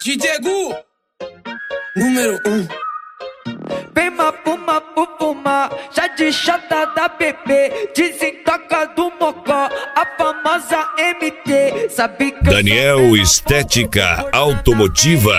DJ Gu, número 1. Vem fuma, já de chata da bebê, desentoca do mocó, a famosa MT. Sabe que Daniel Estética Automotiva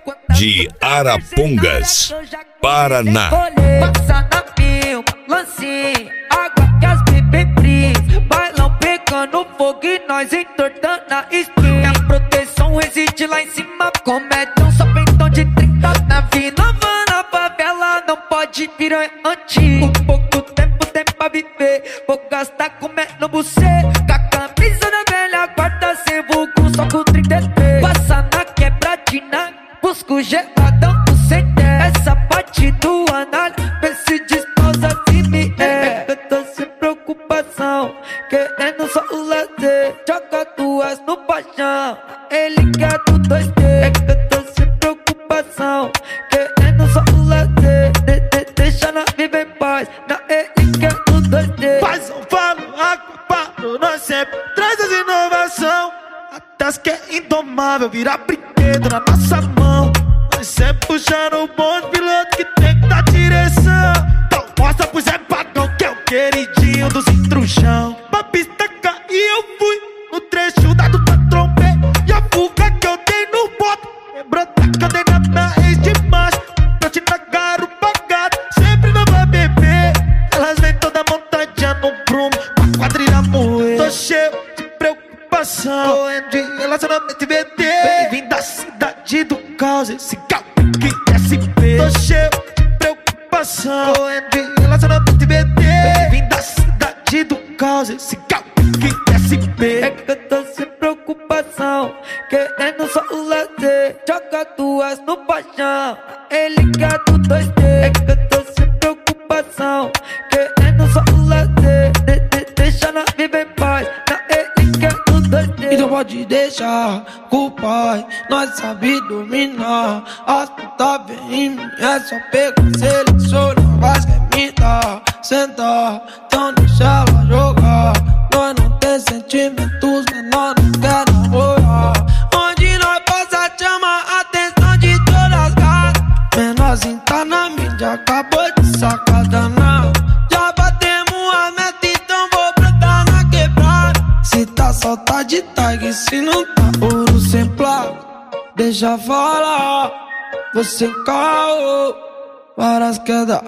de Arapongas, Paraná. Passa na pio, lance, água que as bebê brilham, bailão pegando fogo e nós entortando a stream. Minha proteção reside lá em cima, comédia só pentão de 30 na vida. Na favela não pode virar antigo. Pouco tempo tem pra viver, vou gastar comendo você. Com a camisa da velha guarda, sem vulgo, só com 33. Passa na quebradina, busco geladão do CT. Essa parte do anal, vê se desposa se me é. Eu tô sem preocupação, querendo só o lazer. Joga duas no paixão, ele quer do 2D. É que eu tô sem preocupação, querendo só o lazer. Deixa na viver em paz, na ele quer do 2D. Faz um falo, água, paro, nós sempre traz as inovação. Até as que é indomável, virar brinquedo na nossa mão. Nós sempre puxando o bonde, piloto que tem que dar direção. Então mostra pro Zé Pagão que é o queridinho do cintrujão. Pra pista cair eu fui, no trecho dado pra trombei. E a fuga que eu dei no boto, lembrou da cadeira na ex de macho. Pra te nagar o pagado, sempre não vai beber. Elas vêm toda montadinha no prumo, pra quadrilha moer. Tô cheio de preocupação, correndo de relacionamento e VT. Bem-vindo à cidade do caos, esse carro que SP. Tô cheio de preocupação, correndo de relacionamento e VT. Bem-vindo à cidade do caos, esse carro que SP. É que eu tô sem preocupação, querendo só o lazer. Joga duas no paixão, ele quer do 2D. É que eu tô sem preocupação, querendo só o lazer. Deixa na viver em paz, na ele quer do 2D. Então pode deixar com o pai, nós sabe dominar. As putas vem em mim, é só pegar, seleciona, vai que me dá. Sentar, então deixa ela jogar. Nós não tem sentimentos, menor não quer namorar. Onde nós passa chama a atenção de todas as gatas. Menorzinho tá na mídia, acabou de sacar danado. Já batemos a meta, então vou brotar na quebrada. Se tá só tá de tag, se não tá ouro sem placa. Deixa falar, você encarou várias quedas,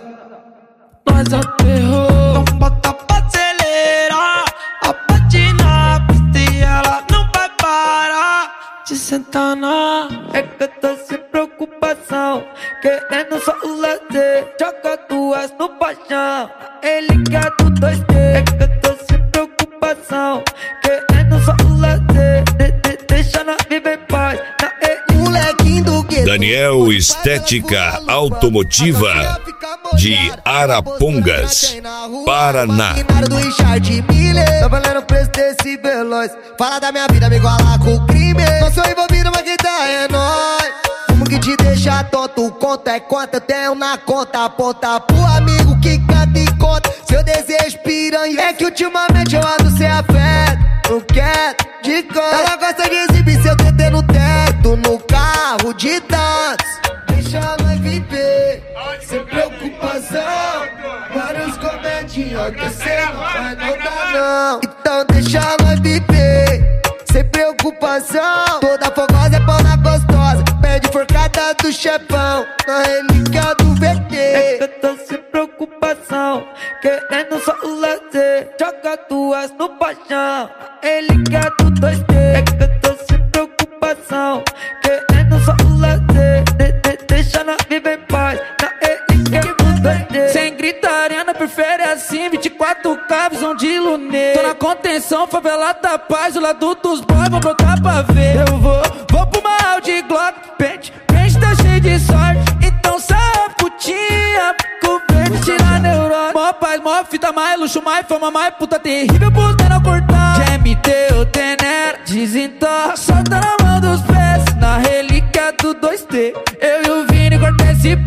nós aterrou. Então bota pra acelerar, a patinar, pista e ela não vai parar de sentar na. É que eu tô sem preocupação, querendo só o lazer. Joga duas no paixão, ele quer do 2D. É que eu tô sem preocupação, querendo só o lazer. Deixa na viver em paz, na ele. Molequinho do gueto, Daniel Estética Automotiva de Arapongas, Paraná. do Richard Miller. Tô valendo o preço desse veloz. Fala da minha vida, me igualar com o crime. Não sou envolvido, mas quem tá é nóis. Como que te deixa tonto? Conta é quanto eu tenho na conta. Aponta pro amigo que canta e conta seu desejo piranha. É que ultimamente eu ando sem afeto, não quero de canto. Ela gosta de exibir seu TT no teto, no carro de tantos. Deixa nós viver, sem preocupação. Vários comedinhos que cê não vai não dar não. Então deixa nós viver, sem preocupação. Toda fogosa é pão na gostosa, pede forcada do chefão, na relíquia do VT. É que eu tô sem preocupação, querendo só o lazer. Joga duas no paixão, ele quer do 2D. É que eu tô sem preocupação, querendo só o lazer. Deixa na viver em paz, na ele quer do 2D. Sem gritaria, não prefere assim, 24K, visão de lunê. Tô na contenção, favela da paz, o lado dos boys, vou brotar pra ver. Eu vou pro mal de Glock, pente tá cheio de sorte. Então sai putinha, com verde, tira neurose. Mó paz, mó fita, mais luxo, mais fama, mais puta terrível, pros menor cortar. GMT, o Tenera, desentorra, solta na mão dos pés, na relíquia do 2D. Eu e o Vini corta SP,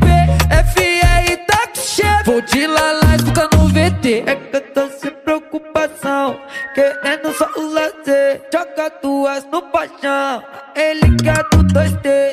FR e taco chefe. Vou de lá, escuta no VT. É que eu tô sem preocupação, querendo só o lazer. Joga duas no paixão, ele quer do 2D.